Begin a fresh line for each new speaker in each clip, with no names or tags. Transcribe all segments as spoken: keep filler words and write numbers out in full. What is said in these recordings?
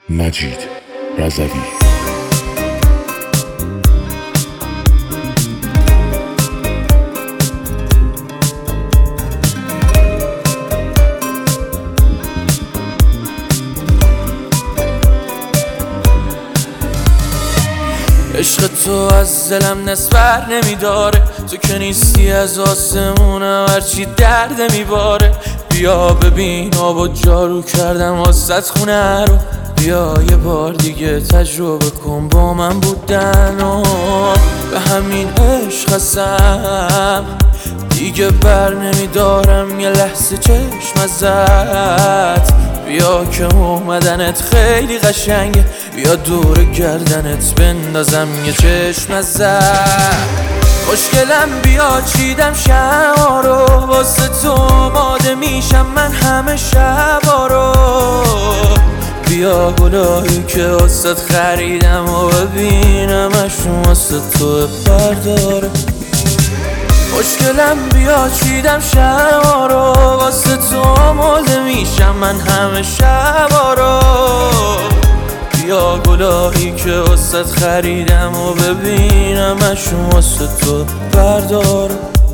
مجید رضوی.
عشق تو از دلم نسبر نمیداره، تو که نیستی از آسمونم هرچی درد میباره. بیا ببین آب و جارو کردم واسط خونه رو، بیا یه بار دیگه تجربه کن با من بودن و به همین عشق هستم دیگه بر نمیدارم یه لحظه چشم ازت. بیا که اومدنت خیلی قشنگه، بیا دور گردنت بندازم یه چشم ازت. خوشگلم بیا چیدم شما رو، واسه تو آماده میشم من همه شبا رو. بیا گلایی که واسه خریدم و ببینمشون واسه تو برداره. خوشگلم بیا چیدم شما رو، واسه تو آماده میشم من همه شبا رو. بیا گلایی که واسه خریدم و ببینمشون واسه تو بردار.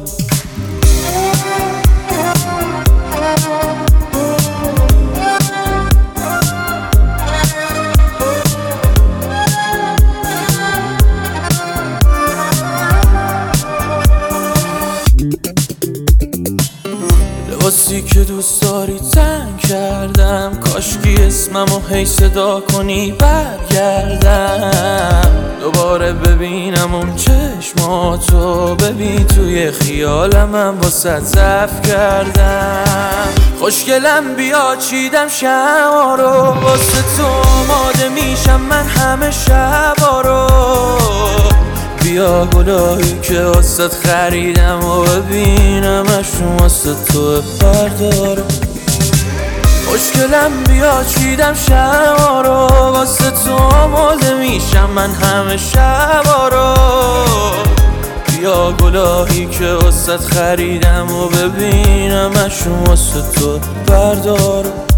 لباسی که دوست داری تنگ کردم، کاشکی اسممو هی صدا کنی برگردم. دوباره ببینم اون چشماتو، ببین توی خیالم من واسه ضعف کردم. خوشگلم بیا چیدم شما رو، واسه تو آماده میشم من همه شبا رو. بیا گلایی که واسه خریدم و ببینمشون واسه تو بردار. خوشگلم بیا چیدم شما رو، واسه تو آماده میشم من همه شبا رو. بیا گلایی که واسه خریدم و ببینمشون واسه تو بردار.